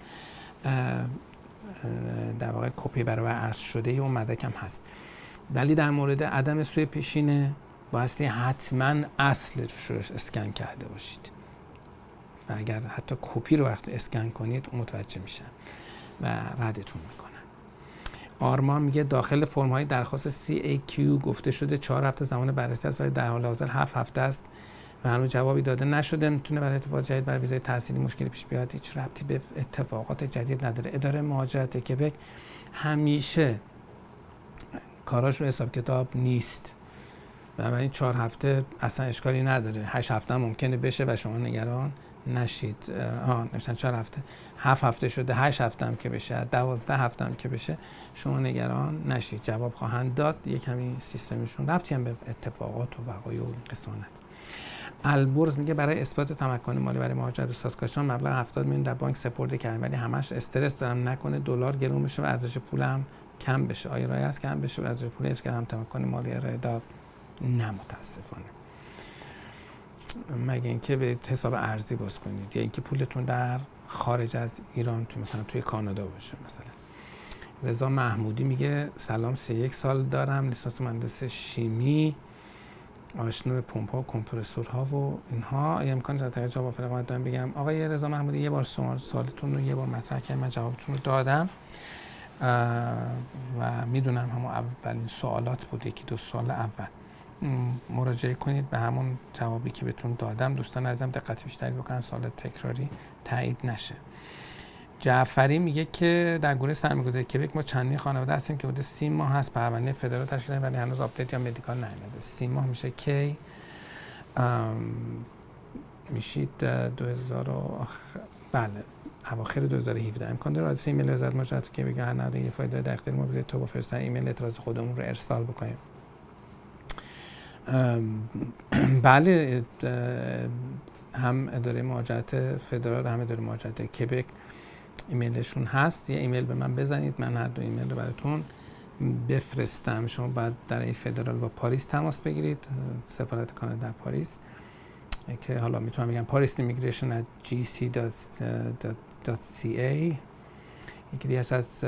Speaker 1: در واقع کپی برابر عرض شده اون مدرک هم هست. ولی در مورد عدم سوء پیشینه بایستی حتما اصل رو اسکن کرده باشید و اگر حتی کپی رو وقت اسکن کنید متوجه میشن و ردتون میکنن. آرمان میگه داخل فرم‌های درخواست CAQ گفته شده 4 هفته زمان بررسی است ولی در حال حاضر 7 هفته است و هنوز جوابی داده نشده، میتونه برای اتفاق جدید برای ویزای تحصیلی مشکلی پیش بیاد. هیچ ربطی به اتفاقات جدید نداره. اداره مهاجرت کبک همیشه کاراش رو حساب کتاب نیست، بنابراین 4 هفته اصلا اشکالی نداره. 8 هفته هم ممکنه بشه و شما نگران نشید. نوشتن 4 هفته، 7 هفته شده، 8 هفته هم که بشه، 12 هفته هم که بشه، شما نگران نشید، جواب خواهند داد. یک کمی سیستمشون ربطی هم به اتفاقات و وقایع و قسمت. البرز میگه برای اثبات تمکن مالی برای مهاجرت به ساسکاچوان مبلغ 70 میلیون در بانک سپرده کردم، ولی همش استرس دارم نکنه دلار گرون بشه و ارزش پولم کم بشه. آیا رای است کم بشه و ارزش پول حفظ کردم تمکن مالی ارائه داد؟ نه متاسفانه. مگه اینکه به حساب ارزی باز کنید یا اینکه پولتون در خارج از ایران مثلا توی کانادا باشه. مثلا رضا محمودی میگه سلام، 31 سال دارم، لیسانس مهندس شیمی، آشنا به پمپ ها و کمپرسورها و اینها. آیا امکان داره جواب آفر اقامت دارم بگم؟ آقای رضا محمودی یه بار شما سوالتون رو یه بار مطرح کردم، من جوابتون رو دادم و میدونم همون اولین سوالات بود، یکی دو سال اول. مراجعه کنید به همون جوابی که بهتون دادم. دوستان عزیزم دقت بیشتری بکنن سوال تکراری تایید نشه. جعفری میگه که در گروه سرمایه‌گذاری کبک ما چندین خانواده هستیم که حدود 30 ماه هست پرونده فدرال تشکیل دادیم ولی هنوز آپدیت یا مدیکال نیومده. 30 ماه میشه کی؟ میشید 2000 بله اواخر 2017. امکان داره آدرس ایمیل وزارت مهاجرت که بگه هر نهاد یه فایده در اختیار ما بده تا با فرستادن ایمیل اعتراض خودمون رو ارسال بکنیم. بله، هم اداره مهاجرت فدرال هم اداره مهاجرت کبک ایمیلشون هست. یه ایمیل به من بزنید، من هر دو ایمیل رو براتون بفرستم. شما باید در این فدرال با پاریس تماس بگیرید، سفارت کانادا در پاریس، که حالا میتونم بگم parisimigration@gc.ca، یکی دیگه از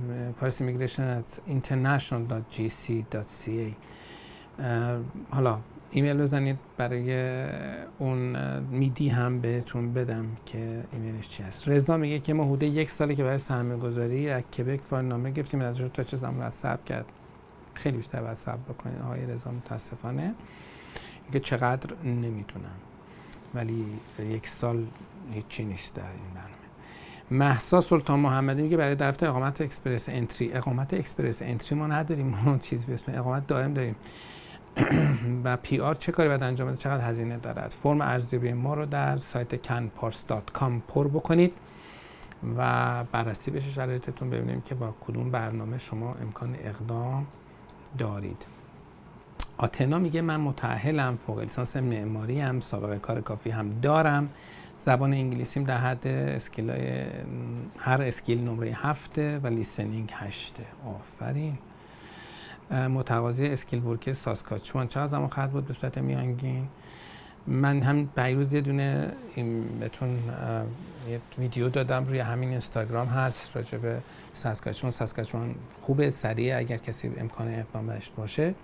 Speaker 1: parisimigration@international.gc.ca. حالا ایمیل بزنید، برای اون میدی هم بهتون بدم که ایمیلش چی هست. رضا میگه که ما حدود 1 ساله که برای سرمایه‌گذاری از کبک فایل نامه گرفتیم، از تا چه زمان از ثبت کرد. خیلی بیشتر باید ثبت بکنید آقای رضا، متاسفانه. که چقدر نمیتونم، ولی 1 سال هیچی نیست در این برنامه. مهسا سلطان محمدی میگه برای دفتر اقامت اکسپرس انتری. اقامت اکسپرس انتری ما نداریم، ما چیز به اسم اقامت دائم داریم. و پی آر چه کاری باید انجام بده، چقدر هزینه دارد؟ فرم ارزیابی ما رو در سایت canpars.com پر بکنید و بررسی بشه شرایطتون، ببینیم که با کدوم برنامه شما امکان اقدام دارید. آتنا میگه من متأهلم، فوق لیسانس معماری ام، سابقه کار کافی هم دارم، زبان انگلیسیم در حد اسکیلای هر اسکیل نمره 7 و لیسنینگ 8. آفرین. متقاضی اسکیل ورکر ساسکاچوان چقدر زمان خواهد بود به صورت میانگین؟ من هم بیروز یه دونه بهتون یه ویدیو دادم روی همین اینستاگرام هست راجع به ساسکاچوان خوبه، سریع، اگر کسی امکان اقدام داشته باشه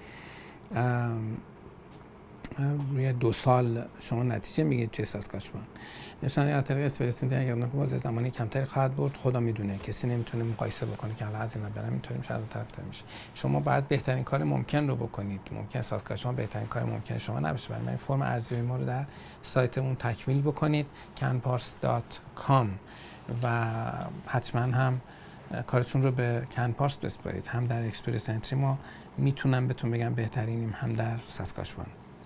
Speaker 1: روی 2 سال شما نتیجه میگیرید توی ساسکاچوان. نشانه از طریق اسپرسینتی اگر باز زمانی کمتری خواهد بود، خدا میدونه، کسی نمیتونه مقایسه بکنه که حالا از این برم اینطوریم شاید طرفدار میشه. شما باید بهترین کار ممکن رو بکنید. ممکن ساسکاچوان بهترین کار ممکن شما نباشه، ولی فرم ارزیابی ما رو در سایتمون تکمیل بکنید canpars.com و حتما هم کارتون رو به canpars بسپارید. هم در اکسپرس انتری ما میتونم بهتون بگم بهترینیم، هم در ساسکاچوان.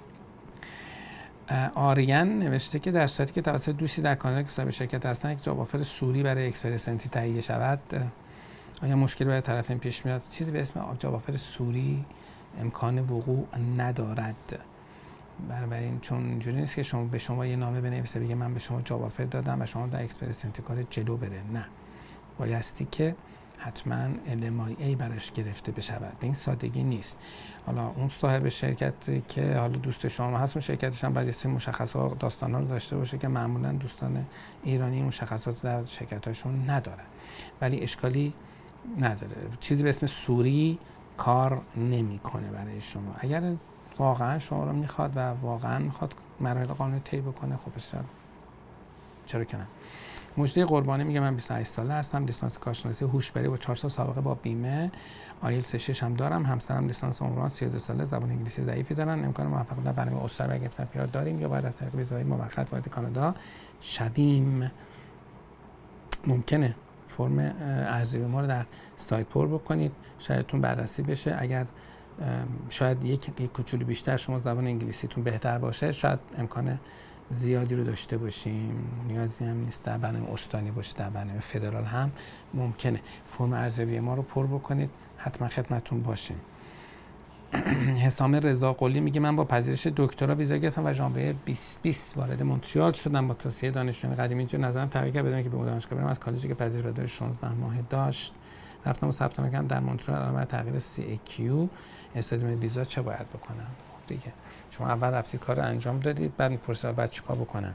Speaker 1: آریان نوشته که در صورتی که توسط دوستی در کانادا که صاحب شرکت هستن یک جاب آفر سوری برای اکسپرس انتری تهیه شود، آیا مشکلی برای طرفین پیش میاد؟ چیزی به اسم جاب آفر سوری امکان وقوع ندارد. بنابراین چون اینجوری نیست که شما به شما یه نامه بنویسه بگه من به شما جاب آفر دادم و شما در اکسپرس انتری کار جلو بره. نه، بایستی که حتما LMIA براش گرفته بشود. به این سادگی نیست. حالا اون صاحب شرکت که حالا دوست شما هست، اون شرکتش هم باید یه سری مشخصات داستانا رو داشته باشه که معمولا دوستان ایرانی مشخصات در شرکتاشون ندارن، ولی اشکالی نداره. چیزی به اسم سوری کار نمیکنه برای شما. اگر واقعا شما رو میخواد و واقعا میخواد مراحل قانونی طی بکنه، خب بسیار، چرا که نه. مجده قربانی میگه من 28 ساله هستم، لیسانس کارشناسی هوشبری با 4 سال سابقه با بیمه، آیلتس 6 هم دارم، همسرم لیسانس عمران 32 ساله، زبان انگلیسی ضعیفی دارن. امکان موفقیت در برنامه استرالیا گرفتن پیار داریم یا باید از طریق ویزای موقت وارد کانادا شویم؟ ممکنه فرم ارزیابی ما رو در سایت پر بکنید، شرایطتون بررسی بشه. اگر شاید یک کوچولو بیشتر شما زبان انگلیسیتون بهتر باشه، شاید امکان زیادی رو داشته باشیم. نیازی هم نیست در برنامه استانی باشه، در برنامه فدرال هم ممکنه. فرم ارزیابی ما رو پر بکنید، حتما خدمتتون باشیم. حسام رضا قلی میگه من با پذیرش دکترا ویزا گرفتم و ژانویه 2020 وارد مونترال شدم. با توصیه دانشجویان قدیمی اینجا نظرم تغییر کرد بدون که به دانشگاه برم. از کالجی که پذیرش بدون 16 ماه داشت رفتم و ثبت نام کردم در مونترال. الان تغییر CAQ استادیوم ویزا چه باید بکنم؟ خب دیگه شما اول رفتید کار رو انجام دادید، بعد این پروسه رو بعد چیکار بکنم؟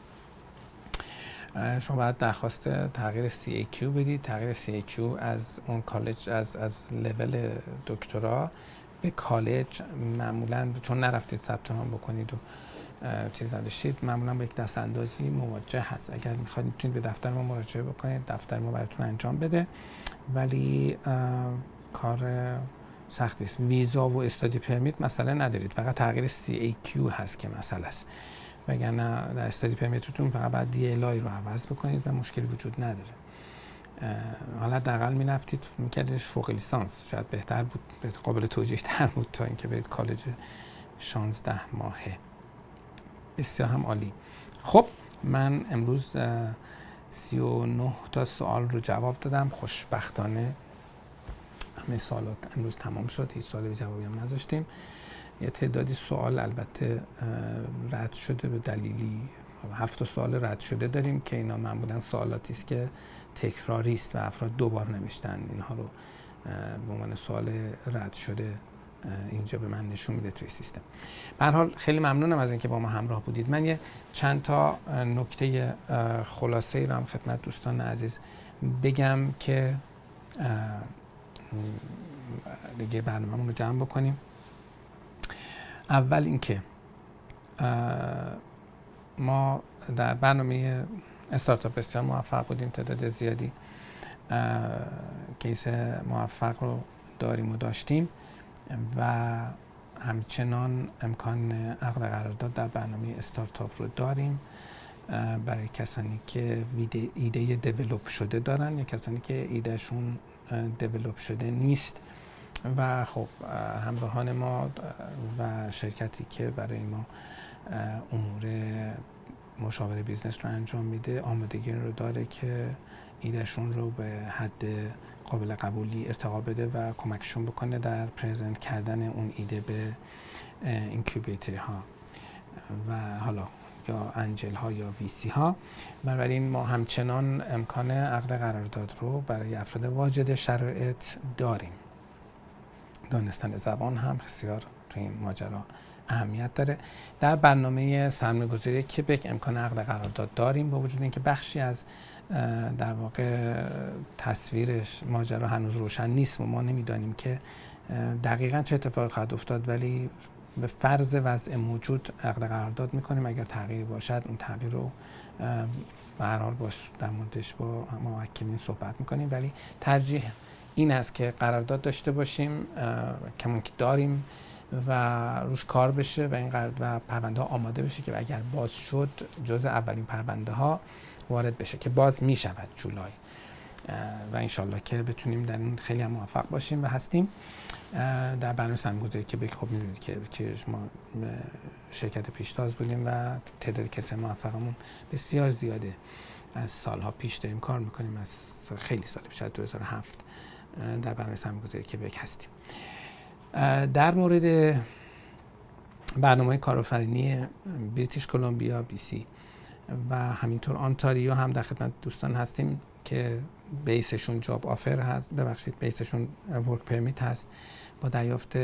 Speaker 1: شما باید درخواست تغییر CAQ بدید. تغییر CAQ از اون کالج از لول دکترا به کالج معمولاً چون نرفتید ثبت نام بکنید و چیز نداشتید، معمولاً با یک دستاندازی مواجه هست. اگر میخواید میتونید به دفتر ما مراجعه بکنید، دفتر ما براتون انجام بده، ولی کار سختی است. ویزا و استادی پرمیت مسئله ندارید، فقط تغییر CAQ هست که مسئله است. وگرنه در استادی پرمیتتون فقط باید DLI رو عوض بکنید و مشکلی وجود نداره. حالا حداقل می‌رفتید می‌کردیش فوق لیسانس، شاید بهتر بود، قابل توجیه تر بود تا اینکه برید کالج 16 ماهه. بسیار هم عالی. خب من امروز 39 تا سوال رو جواب دادم. خوشبختانه همه سوالات امروز تمام شد، هیچ سوالی به جوابی هم نذاشتیم. یه تعدادی سوال البته رد شده به دلیلی 7 سوال رد شده داریم که اینا معمولا سوالاتی است که تکراری است و افراد دوبار نوشتن، اینها رو به عنوان سوال رد شده اینجا به من نشون میده توی سیستم. به هر حال خیلی ممنونم از اینکه با ما همراه بودید. من یه چند تا نکته خلاصه ای رو هم خدمت دوستان عزیز بگم که دیگه برنامه‌مون رو جمع بکنیم. اول اینکه ما در برنامه استارتاپ بسیار موفق بودیم، تعداد زیادی کیس موفق رو داریم و داشتیم و همچنان امکان عقد قرارداد در برنامه استارتاپ رو داریم برای کسانی که ایده دیولپ شده دارن یا کسانی که ایدهشون دیولپ شده نیست. و خب همراهان ما و شرکتی که برای ما امور مشاوره بیزنس رو انجام میده آمادگی رو داره که ایدهشون رو به حد قابل قبولی ارتقا بده و کمکشون بکنه در پرزنت کردن اون ایده به اینکیوبیترها و حالا یا انجل ها یا ویسی ها. بنابراین ما همچنان امکان عقد قرارداد رو برای افراد واجد شرایط داریم. دانستن زبان هم بسیار توی این ماجرا اهمیت داره. در برنامه سرمایه‌گذاری کبک امکان عقد قرارداد داریم، با وجود اینکه بخشی از در واقع تصویرش ماجرا هنوز روشن نیست و ما نمیدانیم که دقیقاً چه اتفاقی خواهد افتاد، ولی به فرض وضع موجود عقد قرارداد میکنیم. اگر تغییری باشد اون تغییر رو به هر حال در موردش با موکلین صحبت میکنیم، ولی ترجیح این است که قرارداد داشته باشیم کمون که داریم و روش کار بشه و این قرارداد و پرونده ها آماده بشه که اگر باز شد جز اولین پرونده ها وارد بشه که باز می شود جولای و انشالله که بتونیم در این خیلی هم موفق باشیم و هستیم. در برنامه سرمایه‌گذاری که خب می‌دونید که ما شرکت پیشتاز بودیم و تعداد کسای موفقمون بسیار زیاده. از سالها پیش داریم کار میکنیم، از خیلی سال پیش، از 2007 در برنامه سرمایه‌گذاری کبک هستیم. در مورد برنامه کارآفرینی بریتیش کلمبیا BC و همینطور آنتاریو هم در خدمت دوستان هستیم که بیسشون جاب آفر هست، بیسشون ورک پرمیت هست. با دریافت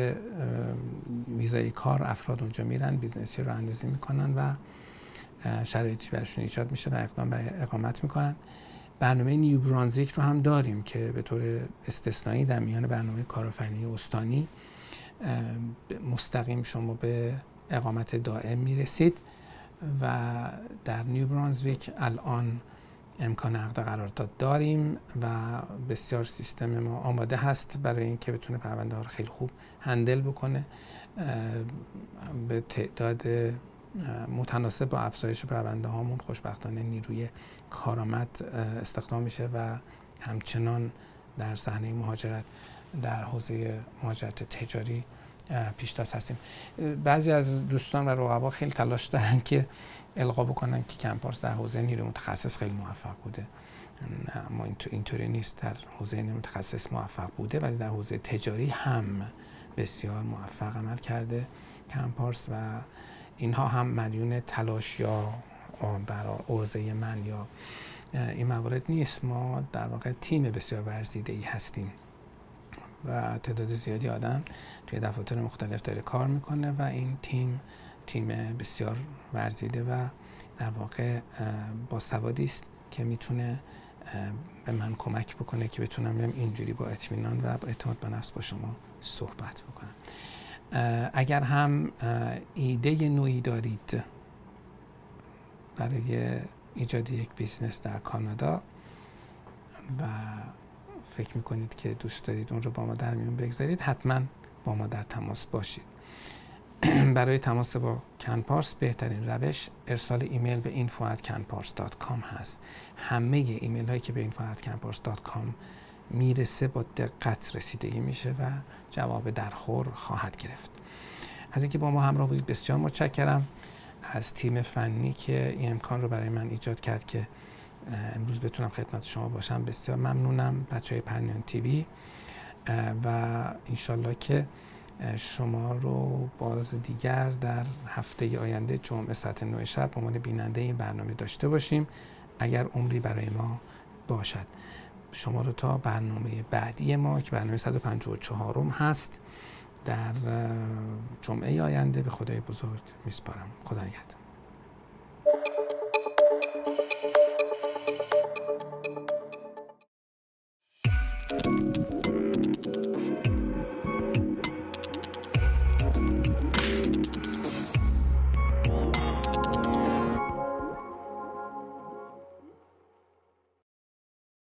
Speaker 1: ویزای کار افراد اونجا میرن، بیزنسی رو اندازی میکنن و شرایطی براشون ایجاد میشه و اقدام برای اقامت میکنن. برنامه نیو برانزویک رو هم داریم که به طور استثنایی در میان برنامه کارآفرینی استانی مستقیم شما به اقامت دائم میرسید و در نیو برانزویک الان امکان عقد قرارداد داریم و بسیار سیستم ما آماده هست برای اینکه بتونه پرونده ها رو خیلی خوب هندل بکنه، به تعداد متناسب با افزایش پرونده هامون خوشبختانه نیروی کارآمد استخدام میشه و همچنان در صحنه مهاجرت در حوزه مهاجرت تجاری پیشتاز هستیم. بعضی از دوستان و رقبا خیلی تلاش دارن که القا بکنن که کمپارس در حوزه نیروی متخصص خیلی موفق بوده، اما اینطوری نیست. در حوزه نیروی متخصص موفق بوده ولی در حوزه تجاری هم بسیار موفق عمل کرده کمپارس و اینها هم مدیون تلاش یا برای عرضه من یا این موارد نیست. ما در واقع تیم بسیار ورزیده‌ای هستیم و تعداد زیادی آدم توی دفاتر مختلف داره کار میکنه و این تیم بسیار ورزیده و در واقع باسوادی است که میتونه به من کمک بکنه که بتونم اینجوری با اطمینان و با اعتماد به نفس با شما صحبت بکنم. اگر هم ایده نوعی دارید برای ایجاد یک بیزنس در کانادا و فکر میکنید که دوست دارید اون رو با ما در میون بگذارید، حتما با ما در تماس باشید. برای تماس با کنپارس بهترین روش ارسال ایمیل به info@canpars.com هست. همه ایمیل هایی که به info@canpars.com میرسه با دقت رسیدگی میشه و جواب درخور خواهد گرفت. از اینکه با ما همراه بودید بسیار متشکرم. از تیم فنی که این امکان رو برای من ایجاد کرد که امروز بتونم خدمت شما باشم بسیار ممنونم. بچهای پرنیان تیوی و انشالله که شما رو باز دیگر در هفته آینده جمعه ساعت 9 شب به عنوان بیننده این برنامه داشته باشیم اگر عمری برای ما باشد. شما رو تا برنامه بعدی ما که برنامه 154 هست در جمعه آینده به خدای بزرگ میسپارم. خدا نگهدار.